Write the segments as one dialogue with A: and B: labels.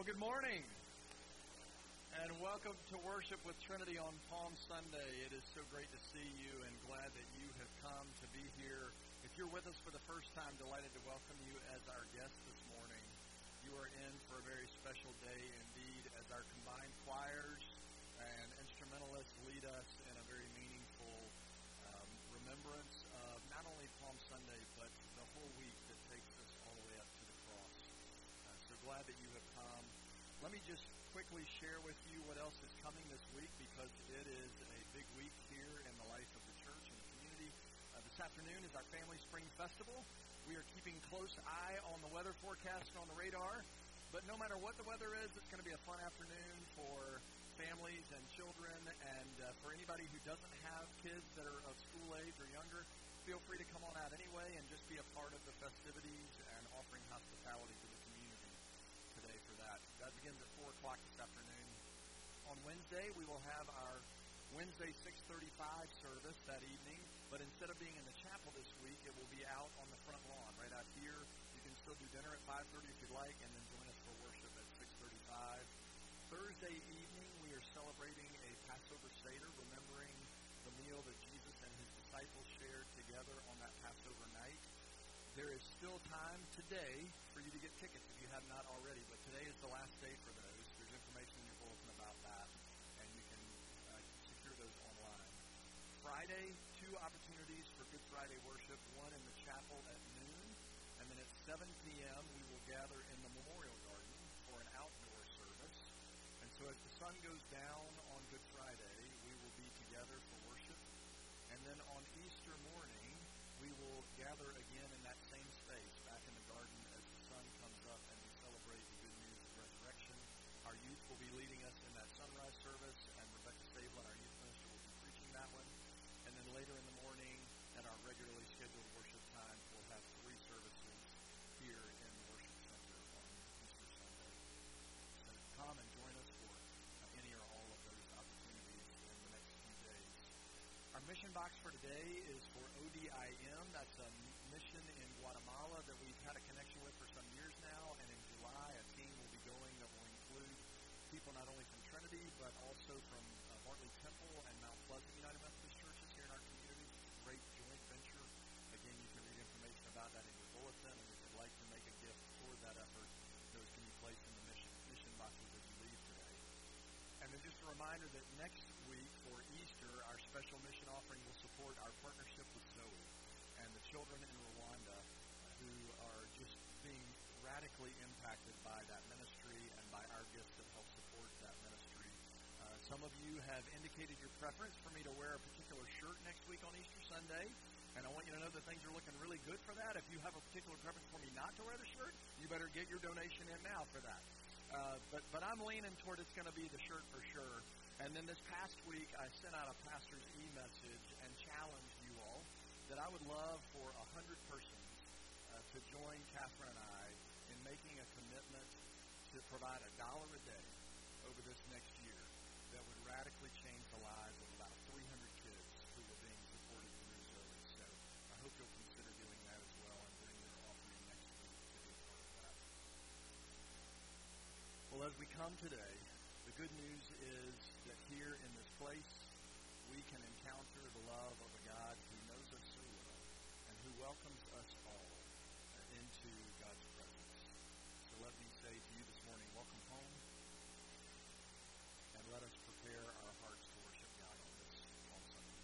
A: Well, good morning, and welcome to worship with Trinity on Palm Sunday. It is so great to see you, and glad that you have come to be here. If you're with us for the first time, delighted to welcome you as our guest this morning. You are in for a very special day indeed, as our combined choirs and instrumentalists lead us in a very meaningful remembrance of not only Palm Sunday, but the whole week that takes us all the way up to the cross. So glad that you have come. Let me just quickly share with you what else is coming this week, because it is a big week here in the life of the church and the community. This afternoon is our Family Spring Festival. We are keeping close eye on the weather forecast on the radar, but no matter what the weather is, it's going to be a fun afternoon for families and children, and for anybody who doesn't have kids that are of school age or younger, feel free to come on out anyway and just be a part of the festivities and offering hospitality to the community today for that. That begins at 4 o'clock this afternoon. On Wednesday, we will have our Wednesday 6:35 service that evening, but instead of being in the chapel this week, it will be out on the front lawn right out here. You can still do dinner at 5:30 if you'd like, and then join us for worship at 6:35. Thursday evening, we are celebrating a Passover Seder, remembering the meal that Jesus and his disciples shared together on that Passover night. There is still time today for you to get tickets if you have not already, but today is the last day for those. There's information in your bulletin about that, and you can secure those online. Friday, 2 opportunities for Good Friday worship, one in the chapel at noon, and then at 7 p.m. we will gather in the Memorial Garden for an outdoor service. And so as the sun goes down on Good Friday, we will be together for worship. And then on Easter morning, we will gather again in that same space, back in the garden, as the sun comes up and we celebrate the good news of resurrection. Our youth will be leading us in that sunrise service, and Rebecca Stavelin, our youth minister, will be preaching that one. And then later in the morning, at our regularly scheduled worship time, we'll have 3 services here in the worship center on Easter Sunday. So come and join us for any or all of those opportunities in the next few days. Our mission box for today is for ODIM. That's a mission in Guatemala that we've had a connection with for some years now, and in July a team will be going that will include people not only from Trinity, but also from Bartley Temple and Mount Pleasant United Methodist Churches here in our community. It's a great joint venture. Again, you can read information about that in your bulletin, and if you'd like to make a gift toward that effort, those can be placed in the mission boxes as you leave today. And then just a reminder that next week for Easter, our special mission offering will support our partnership with Zoe and the children in Rwanda who are just being radically impacted by that ministry and by our gifts that help support that ministry. Some of you have indicated your preference for me to wear a particular shirt next week on Easter Sunday, and I want you to know that things are looking really good for that. If you have a particular preference for me not to wear the shirt, you better get your donation in now for that. But I'm leaning toward it's going to be the shirt for sure. And then this past week, I sent out a pastor's e-message and challenged you all that I would love for 100 persons to join Catherine and I in making a commitment to provide $1 a day over this next year that would radically change the lives of about 300 kids who are being supported through Zoe. So I hope you'll consider doing that as well and bring your offering next week to be a part of that. Well, as we come today, the good news is that here in this place, we can encounter the love of a God who knows us so well and who welcomes us all into God's presence. So let me say to you this morning, welcome home, and let us prepare our hearts to worship God on this Palm Sunday.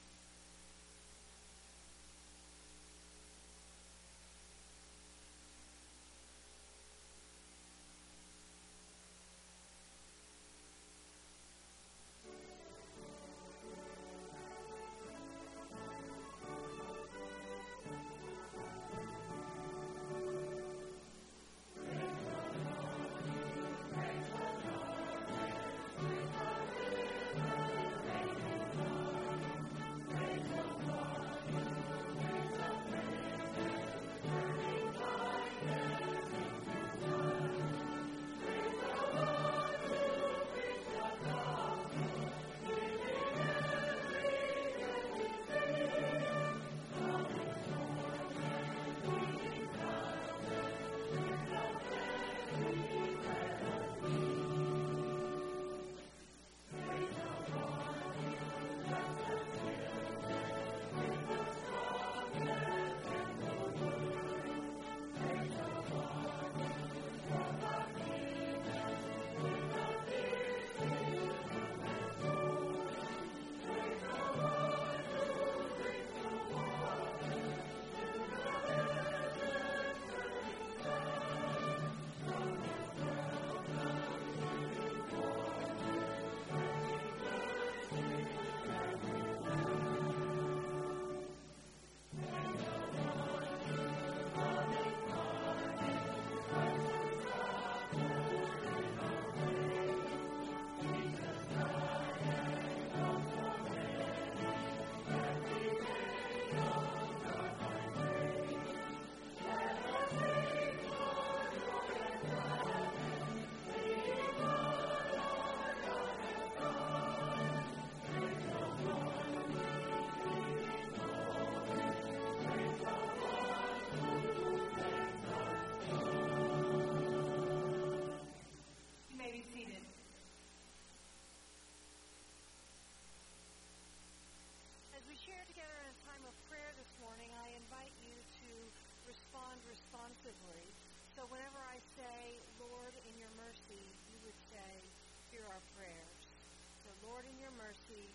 B: mercy, you would say, hear our prayers. So, Lord, in your mercy,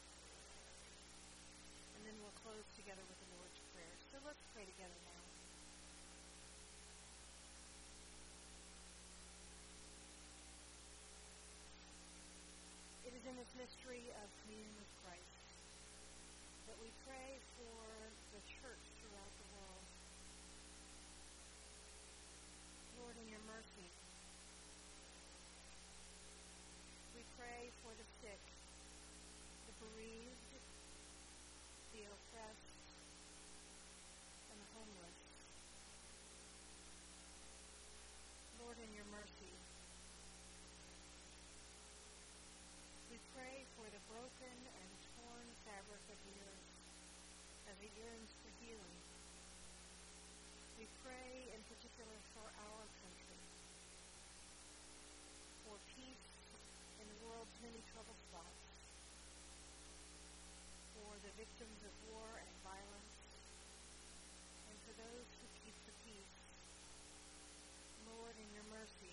B: and then we'll close together with the Lord's Prayer. So let's pray together now. It is in this mystery of communion with Christ that we pray for the church throughout the world. Lord, in your mercy, we pray for the sick, the bereaved, the oppressed, and the homeless. Lord, in your mercy, we pray for the broken and torn fabric of the earth as it yearns for healing. We pray in particular for our country, for peace in the world's many troubled spots, for the victims of war and violence, and for those who keep the peace. Lord, in your mercy,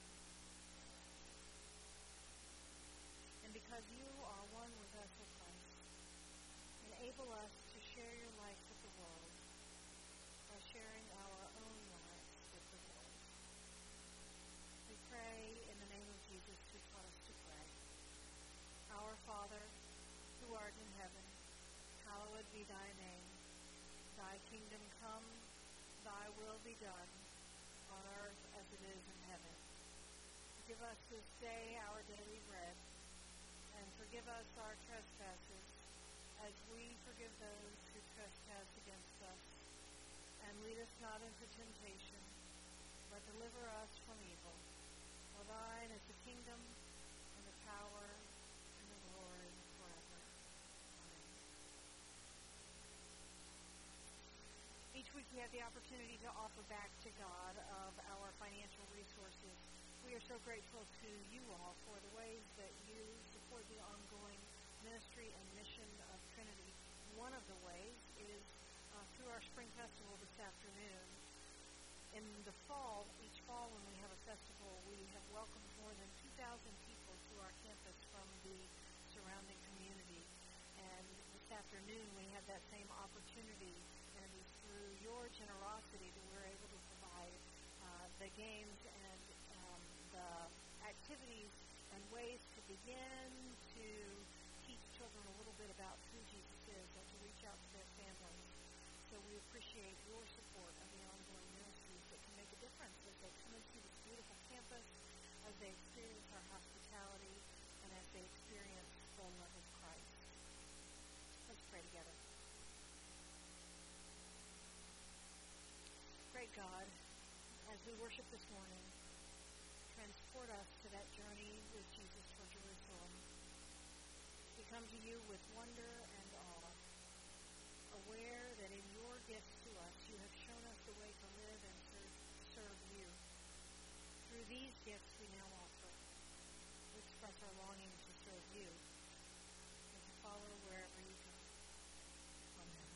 B: and because you are one with us, O Christ, enable us to share your life with the world by sharing our own lives with the world. We pray in the name of Jesus who taught us to pray. Our Father, who art in heaven, hallowed be thy name. Thy kingdom come, thy will be done, on earth as it is in heaven. Give us this day our daily bread, and forgive us our trespasses, as we forgive those who trespass against us. And lead us not into temptation, but deliver us from evil. For thine is the kingdom, and the power, and the glory forever. Amen. Each week we have the opportunity to offer back to God of our financial resources. We are so grateful to you all for the ways that you support the ongoing ministry and mission of Trinity. One of the ways is through our spring festival this afternoon. In the fall, each fall when we have a festival, we have welcomed more than 2,000 people to our campus from the surrounding community. And this afternoon we have that same opportunity, and it is through your generosity that we're able to provide the games and the activities and ways to begin to teach children a little bit about who Jesus is and to reach out to their families. So we appreciate your support of the ongoing ministries that can make a difference as they come into this beautiful campus, as they experience our hospitality, and as they experience the love of Christ. Let's pray together. Great God, as we worship this morning, transport us to that journey with Jesus for Jerusalem. We come to you with wonder and awe, aware that in your gifts to us, you have shown us the way to live and serve you. Through these gifts we now offer, we express our longing to serve you and to follow wherever you go. Amen.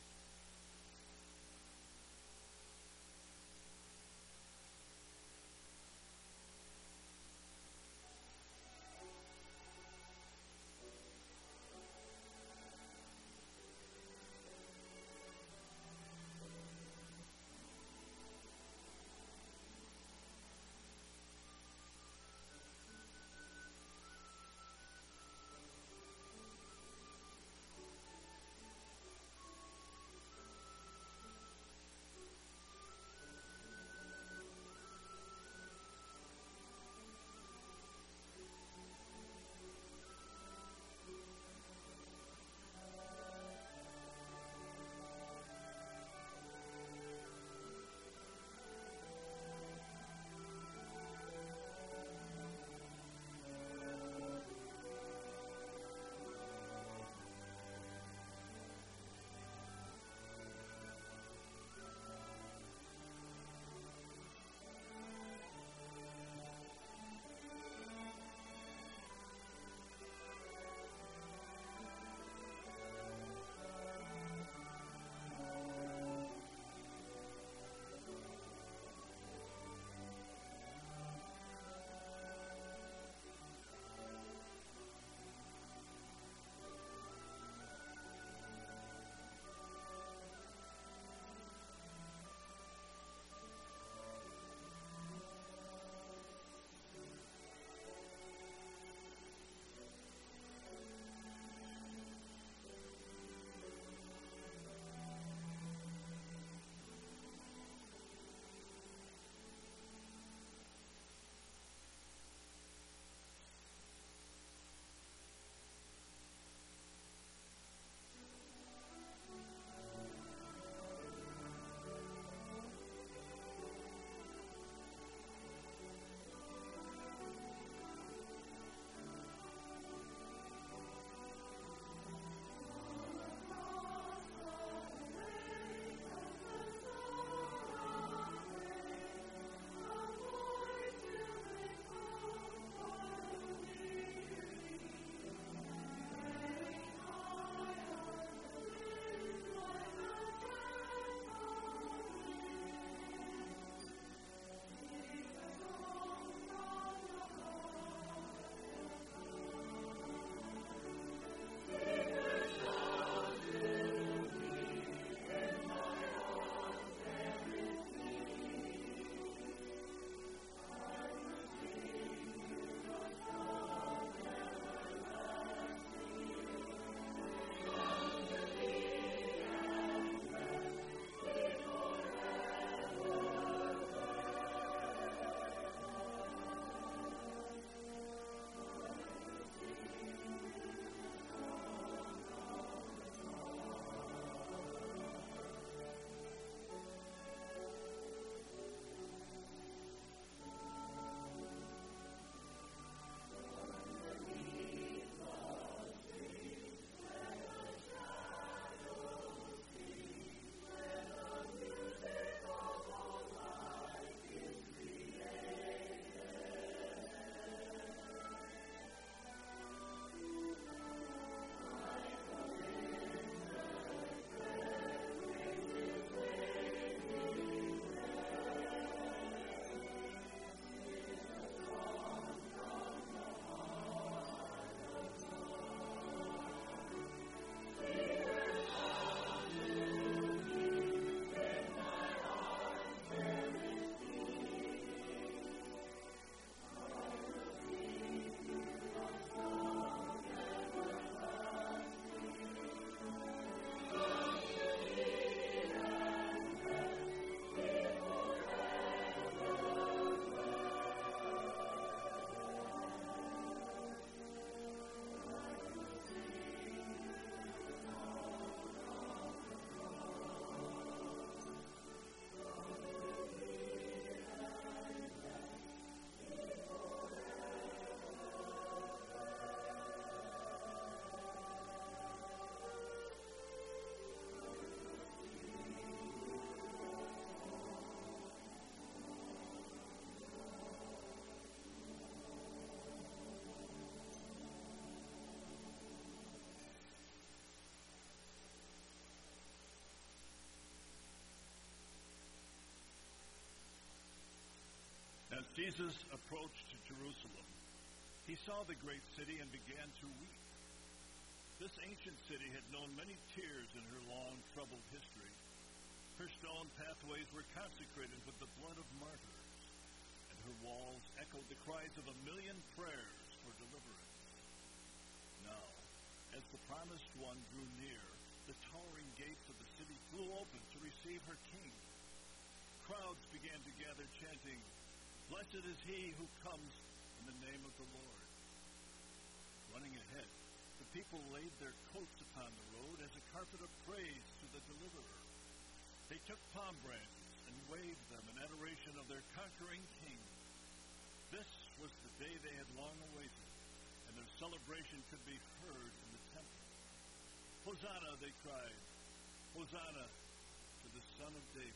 C: Jesus approached Jerusalem. He saw the great city and began to weep. This ancient city had known many tears in her long, troubled history. Her stone pathways were consecrated with the blood of martyrs, and her walls echoed the cries of 1,000,000 prayers for deliverance. Now, as the promised one drew near, the towering gates of the city flew open to receive her king. Crowds began to gather, chanting, "Blessed is he who comes in the name of the Lord." Running ahead, the people laid their coats upon the road as a carpet of praise to the deliverer. They took palm branches and waved them in adoration of their conquering king. This was the day they had long awaited, and their celebration could be heard in the temple. "Hosanna," they cried. "Hosanna to the Son of David."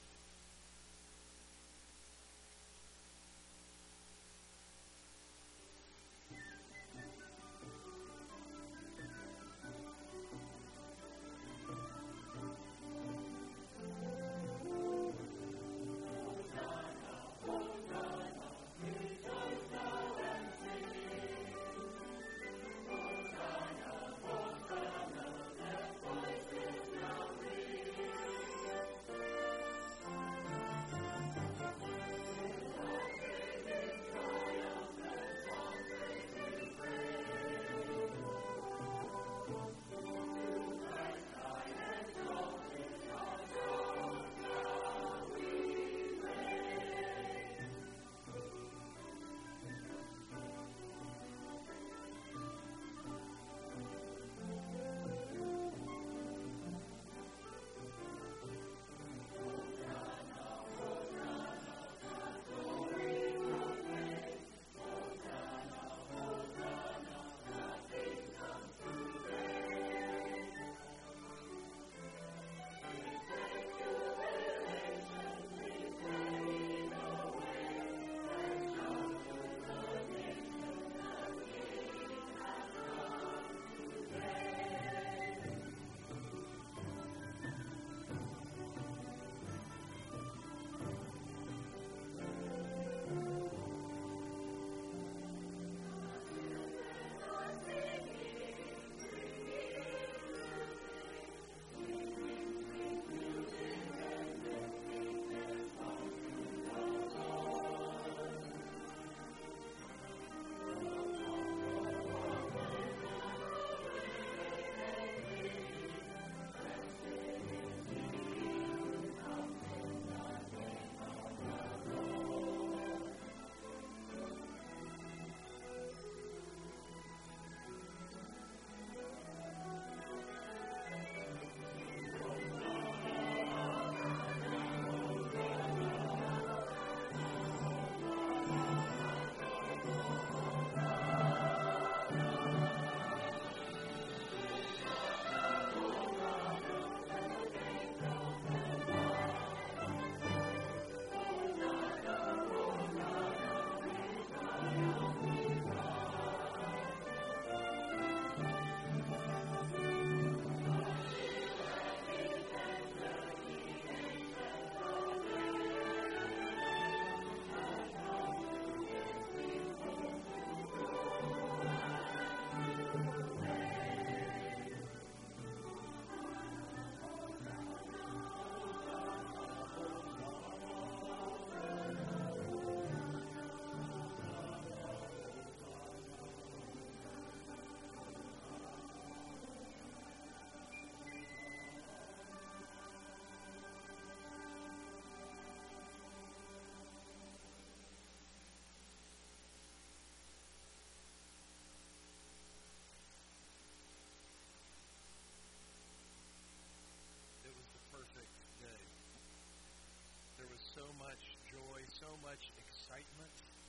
A: so much joy, so much excitement.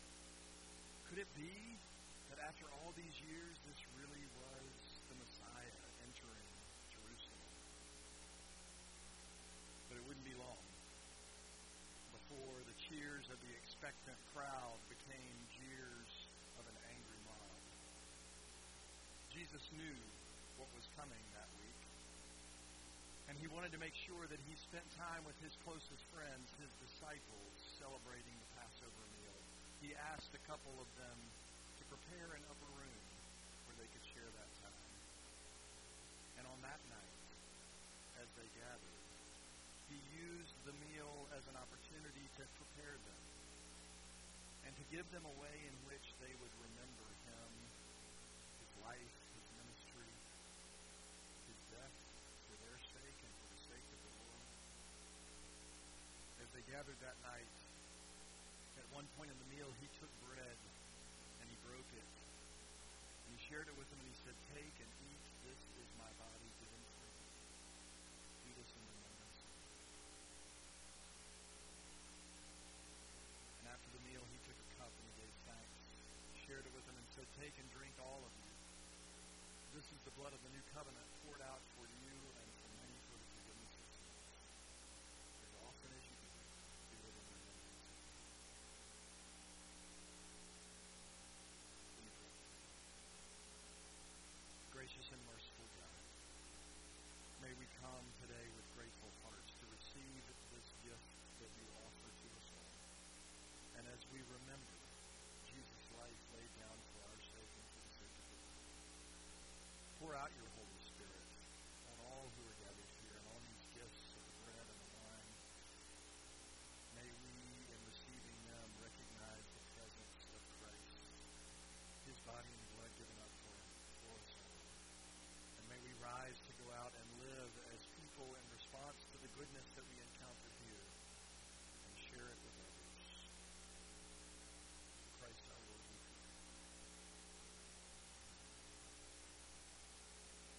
A: Could it be that after all these years, this really was the Messiah entering Jerusalem? But it wouldn't be long before the cheers of the expectant crowd became jeers of an angry mob. Jesus knew what was coming that week, and he wanted to make sure that he spent time with his closest friends, his disciples, celebrating the Passover meal. He couple of them to prepare an upper room where they could share that time. And on that night, as they gathered, he used the meal as an opportunity to prepare them and to give them a way in which they would remember him, his life, his ministry, his death for their sake and for the sake of the Lord. As they gathered that night, at one point in the meal, he took bread and he broke it. And he shared it with them and he said, "Take and eat. This is my body given for you. Do this in remembrance of me." And after the meal, he took a cup and he gave thanks, shared it with them and said, "Take and drink, all of you. This is the blood of the new covenant poured out for you and for many for the forgiveness of sins. As often as you do it in remembrance of me." Gracious and merciful God, may we come today with grateful hearts to receive this gift that you offer to us all. And as we remember Jesus' life laid down for our sake and for the sake of the world, pour out your Holy Spirit on all who are gathered here and on these gifts of the bread and the wine. May we, in receiving them, recognize the presence of Christ, his body and blood given up for us all. And may we rise to go out and live as people in response to the goodness that we encounter here and share it with others. Through Christ our Lord we pray.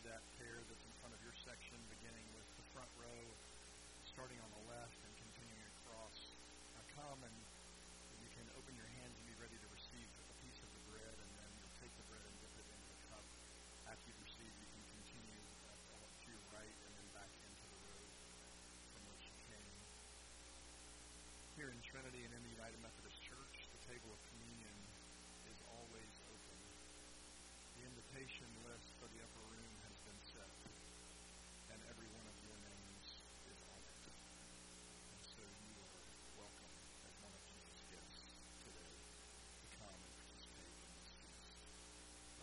A: that pair that's in front of your section, beginning with the front row, starting on the left and continuing across. Come and you can open your hands and be ready to receive a piece of the bread, and then you'll take the bread and dip it into the cup. After you've received, you can continue to your right and then back into the road from which you came. Here in Trinity and in the United Methodist Church, the table of communion is always open. The invitation list for the upper room has been set, and every one of your names is on it. And so you are welcome as one of Jesus' gifts today to come and participate in this feast.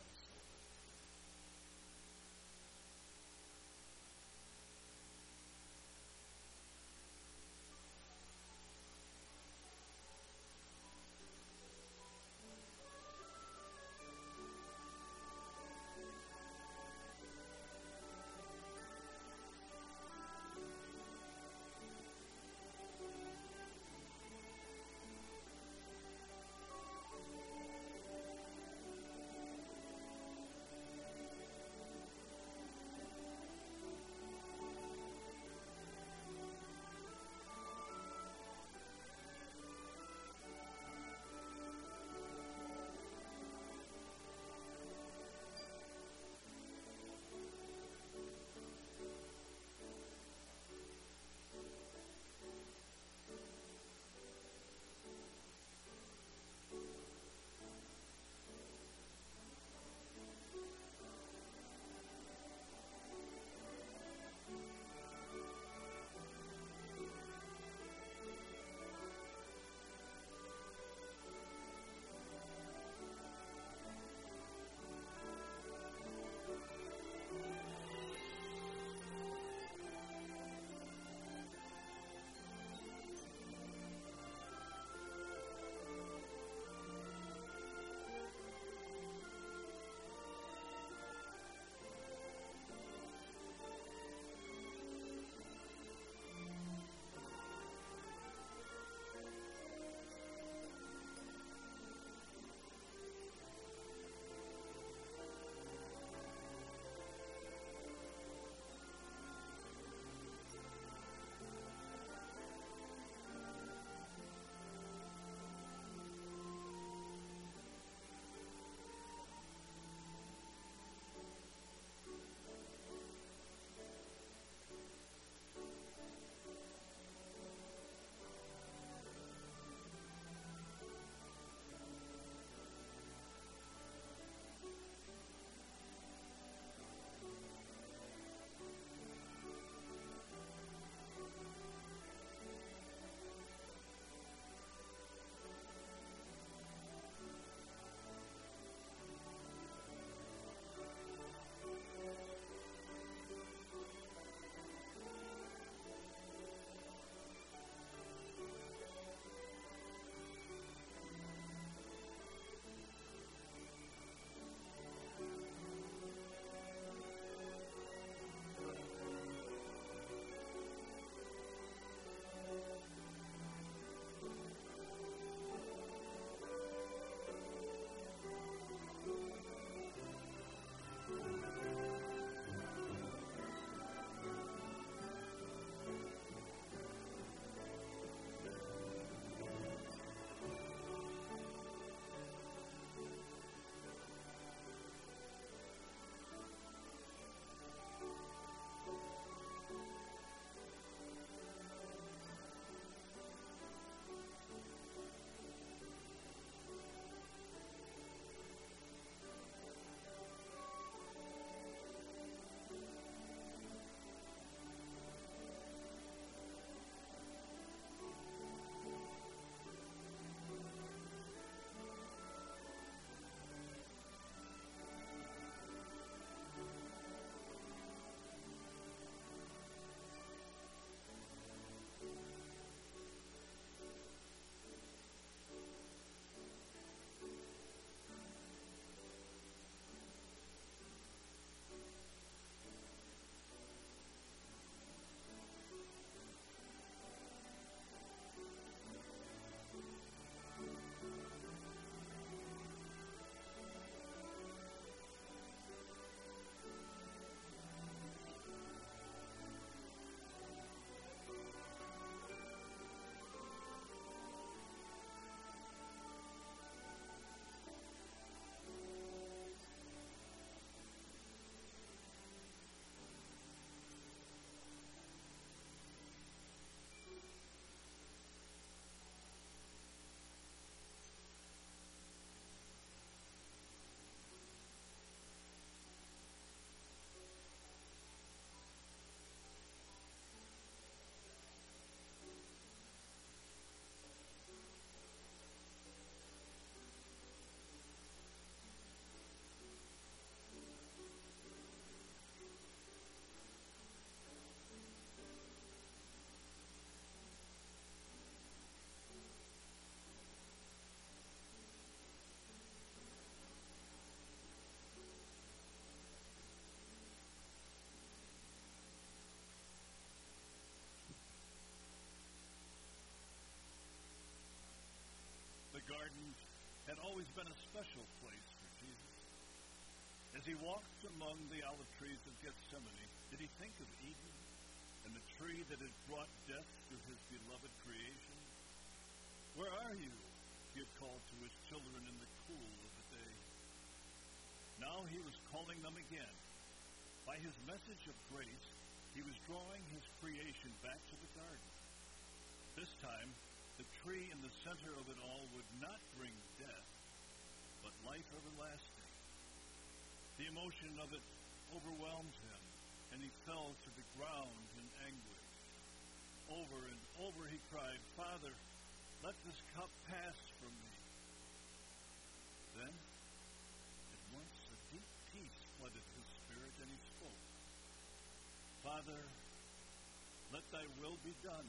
C: had always been a special place for Jesus. As he walked among the olive trees of Gethsemane, did he think of Eden and the tree that had brought death to his beloved creation? Where are you? He had called to his children in the cool of the day. Now he was calling them again. By his message of grace, he was drawing his creation back to the garden. This time, the tree in the center of it all would not bring death, but life everlasting. The emotion of it overwhelmed him, and he fell to the ground in anguish. Over and over he cried, "Father, let this cup pass from me." Then, at once, a deep peace flooded his spirit, and he spoke, "Father, let thy will be done."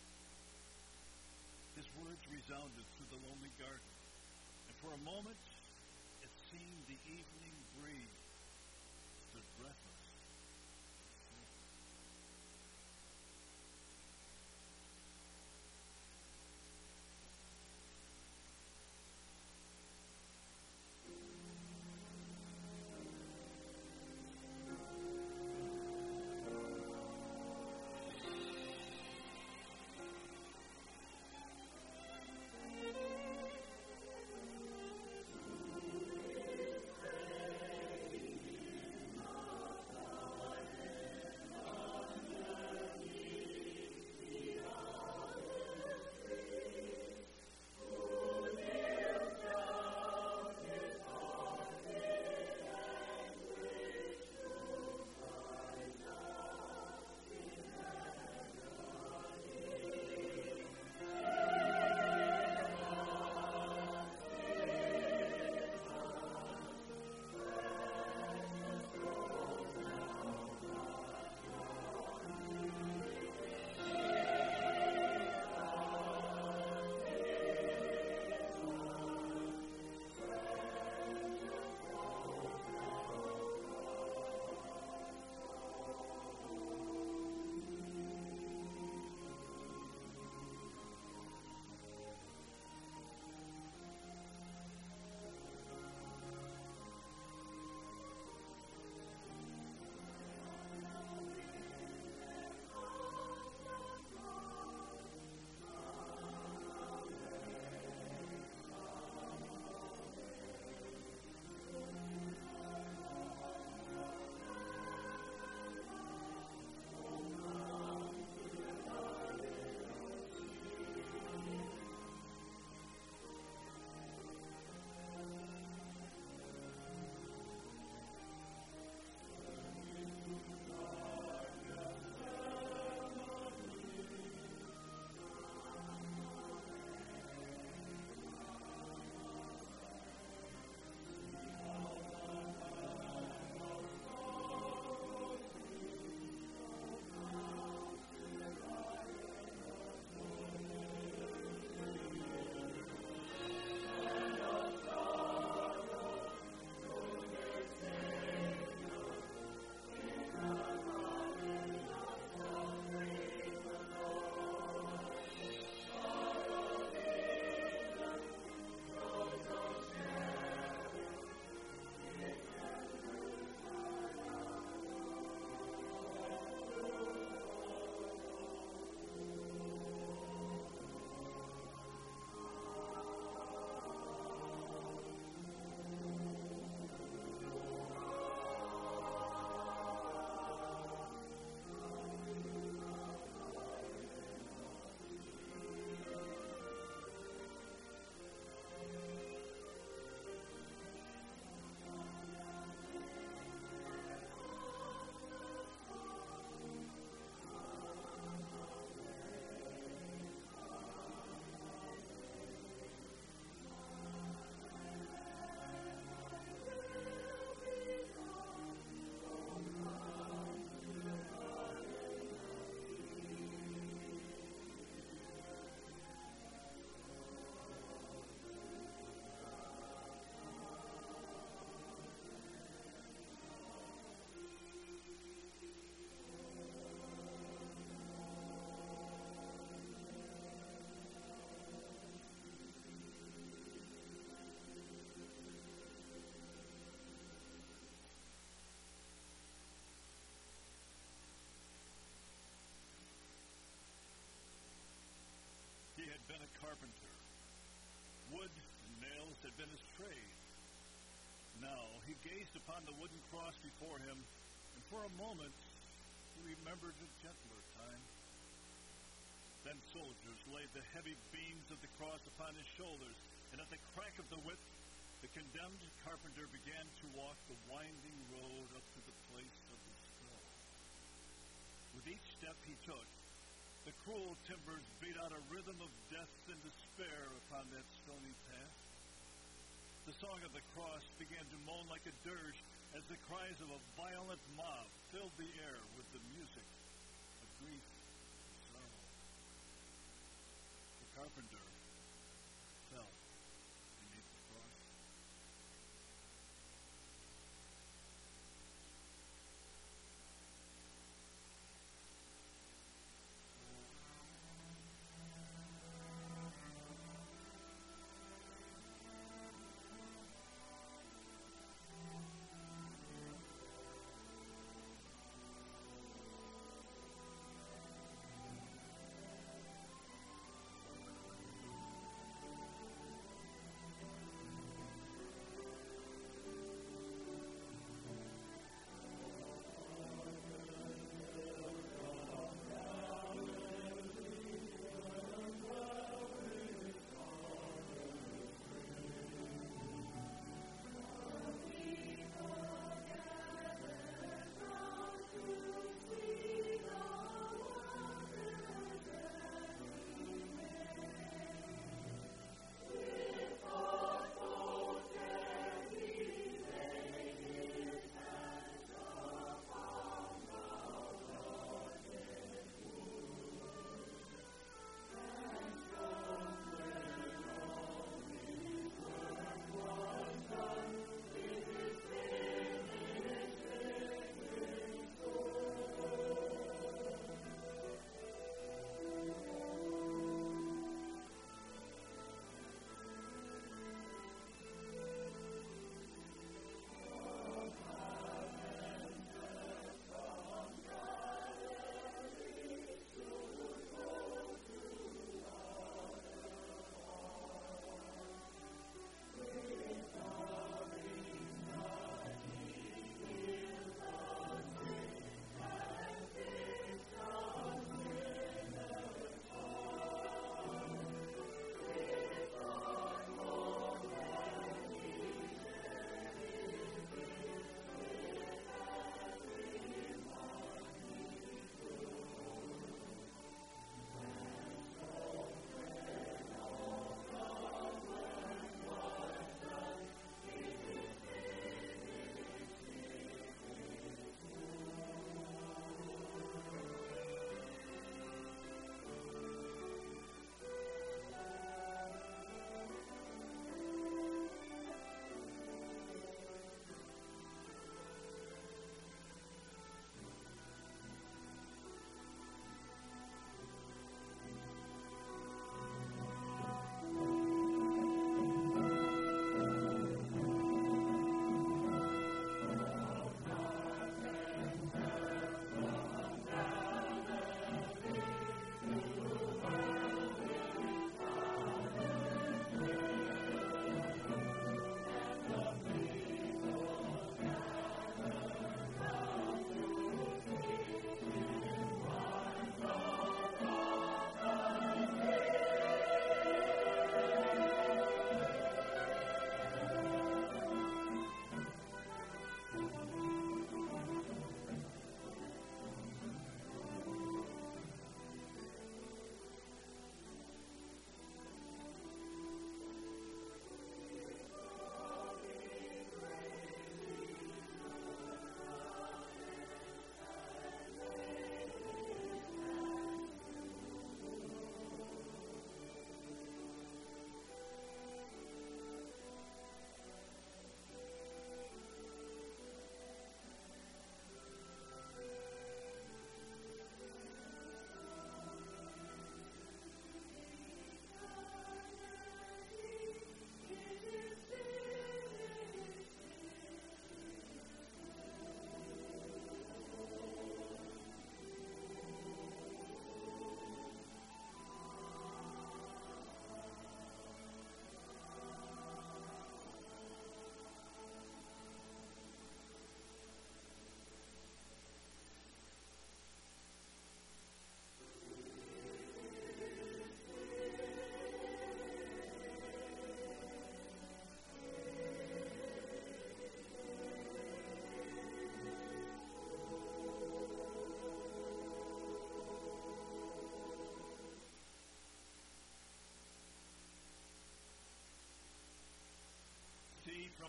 C: His words resounded through the lonely garden, and for a moment it seemed the evening breeze stood breathless. had been his trade. Now he gazed upon the wooden cross before him, and for a moment he remembered a gentler time. Then soldiers laid the heavy beams of the cross upon his shoulders, and at the crack of the whip, the condemned carpenter began to walk the winding road up to the place of the skull. With each step he took, the cruel timbers beat out a rhythm of death and despair upon that stony path. The song of the cross began to moan like a dirge as the cries of a violent mob filled the air with the music of grief and sorrow. The carpenter fell beneath the cross.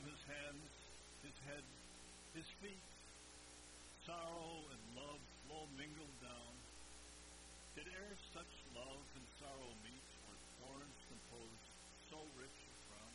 C: from his hands, his head, his feet. Sorrow and love flow mingled down. Did e'er such love and sorrow meet, or thorns compose so rich a crown?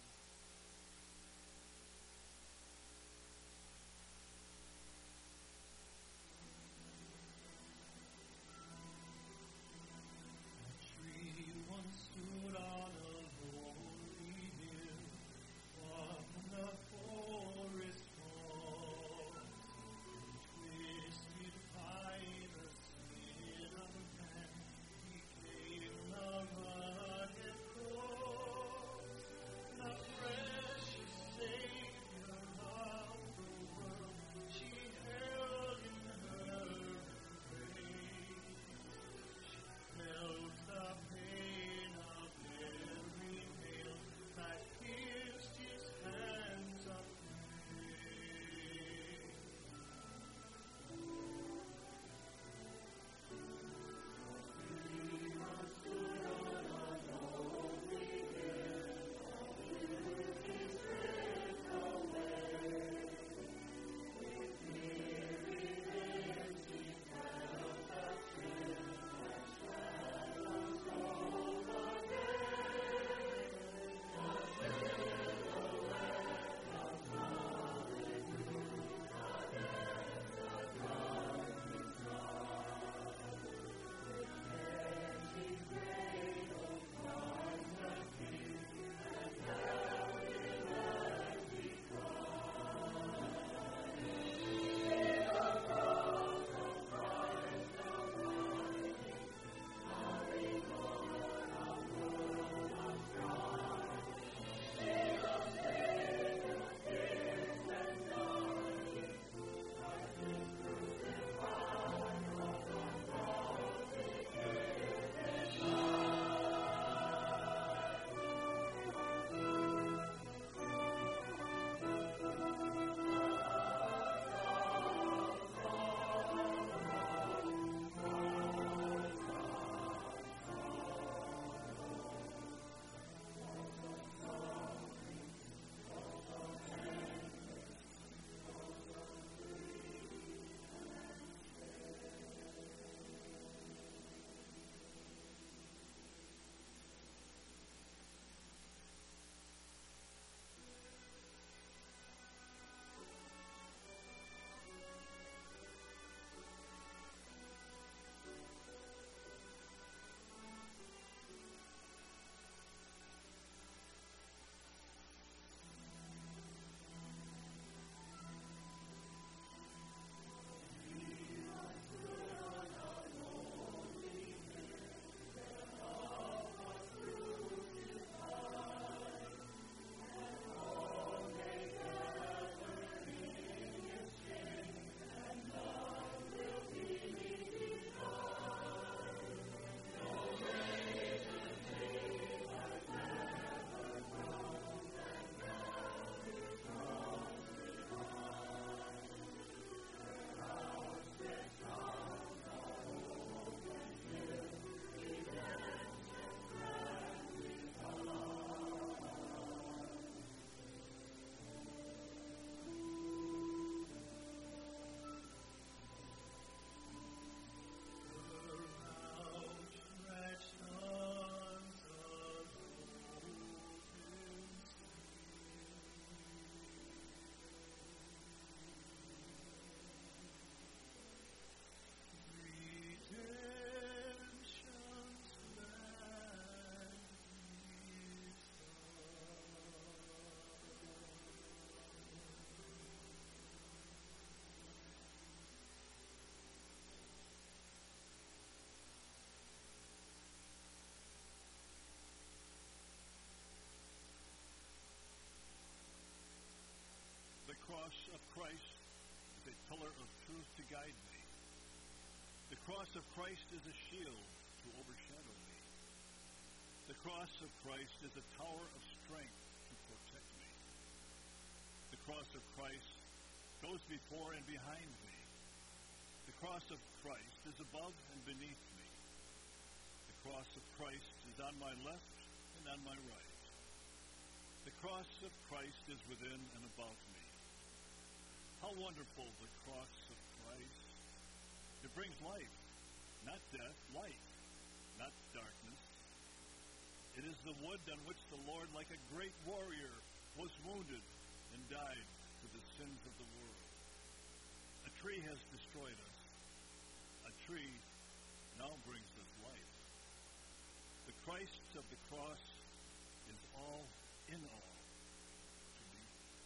C: cross of Christ is a pillar of truth to guide me. The cross of Christ is a shield to overshadow me. The cross of Christ is a tower of strength to protect me. The cross of Christ goes before and behind me. The cross of Christ is above and beneath me. The cross of Christ is on my left and on my right. The cross of Christ is within and about me. How wonderful the cross of Christ. It brings life, not death, light, not darkness. It is the wood on which the Lord, like a great warrior, was wounded and died for the sins of the world. A tree has destroyed us. A tree now brings us life. The Christ of the cross is all in all to me.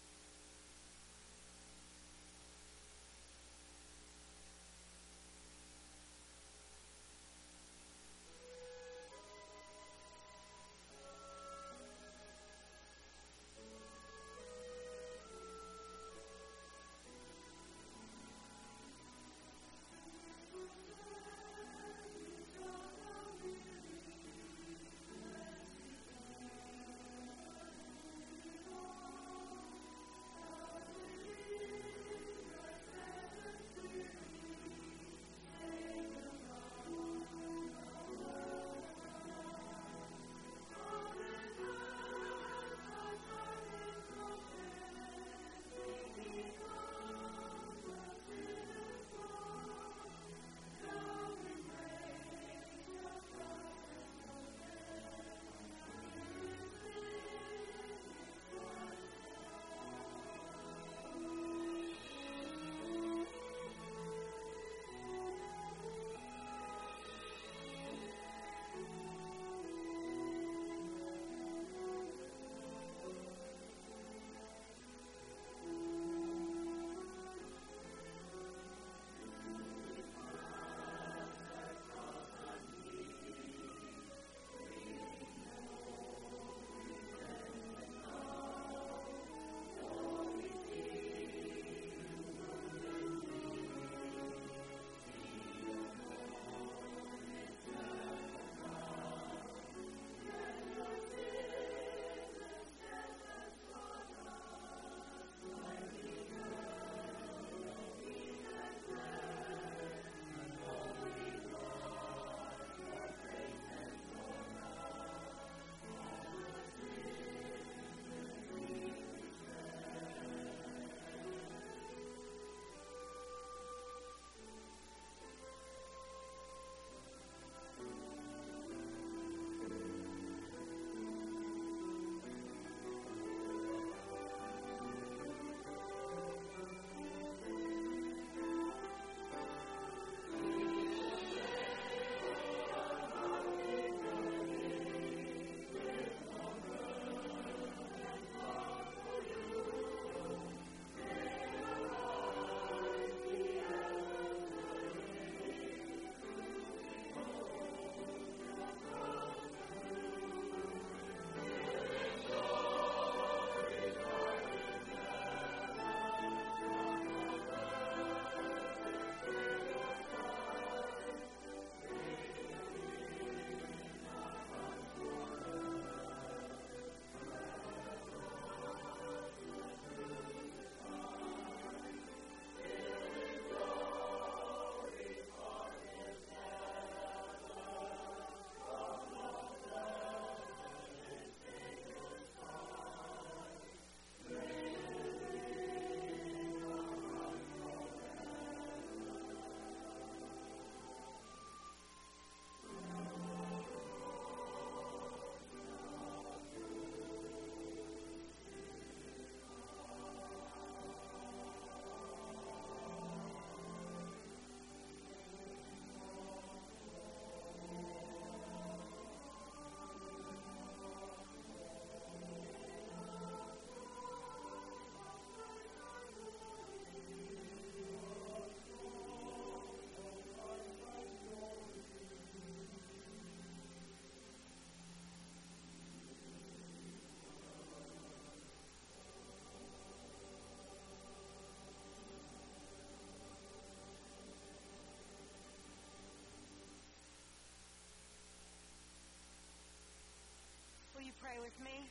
B: pray with me?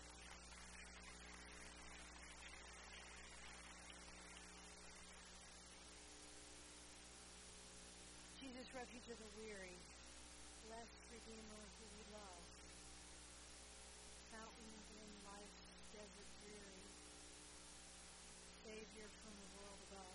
B: Jesus, refuge of the weary, blessed Redeemer who we love, fountain in life's desert Savior from the world above.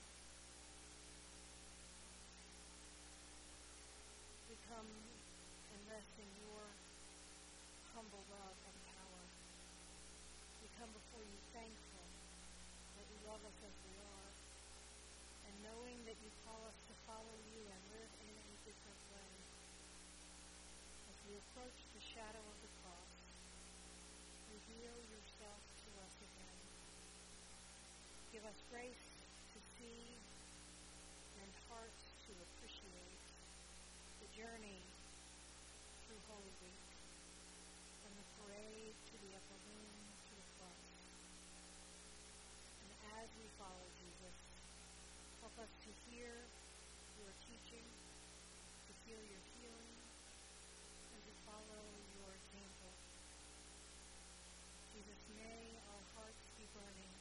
B: We come and rest in your humble love and power. We come before you thankful that you love us as we are, and knowing that you call us to follow you and live in a different way. As we approach the shadow of the cross, reveal yourself to us again. Give us grace to see and hearts to appreciate the journey through Holy Week, from the parade to the upper room to the cross. And as we follow Jesus, help us to hear your teaching, to feel your healing, and to follow your example. Jesus, may our hearts be burning